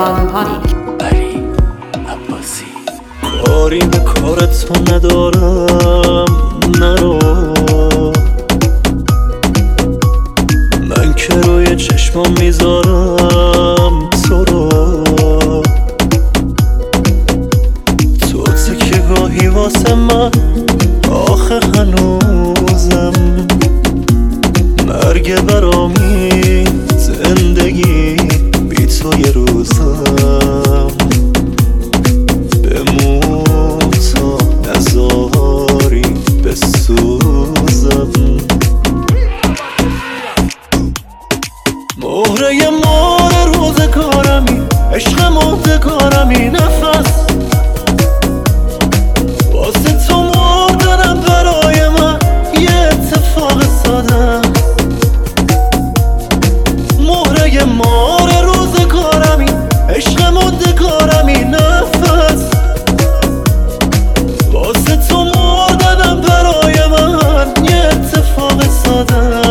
ارفان پانیک. علی عباسی. کاری به کارت تو ندارم، نرو. من که روی چشمام میذارم تو رو. تو تکیه گاهی واسه من، آخه هنوزم مرگ برامی، زندگی بی تو یه روزم. بمون تا نذاری بسوزم. مهره مار روزگارمی، عشق مردگارمی، نفس واسه تو مردنم برای من یه اتفاق ساده. مهره مار روزگارمی، عشق مردگارمی، نفس واسه تو مردنم برای من یه اتفاق ساده.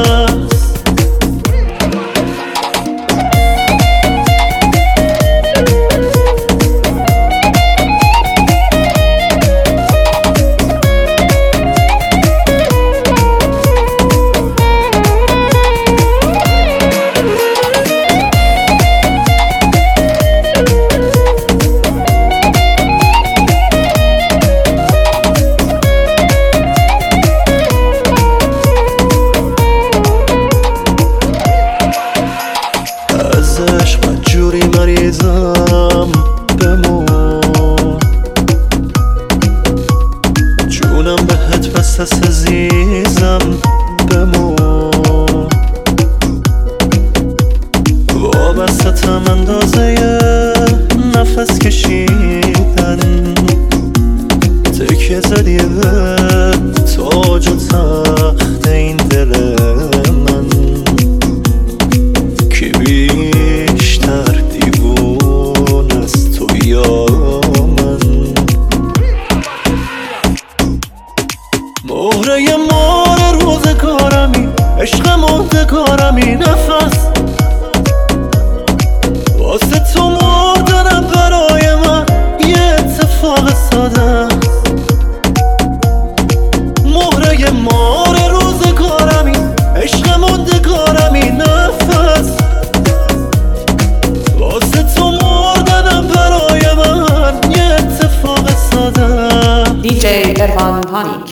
ازش من جوری مریضم، بمون جونم بهت بست است عزیزم، بمون وابستم اندازه نفس کشیدن. تکیه زدی به تاج و تخت این دل من، که بیشتر دیوون از تو یا من. مهره مار روزگارمی، عشق مردگارمی، نفس واسه تو مردنم برای من یه اتفاق ساده. مهره مار روزگارمی، عشق مردگارمی، نفس واسه تو مردنم برای من یه اتفاق ساده. DJ ارفان پانیک.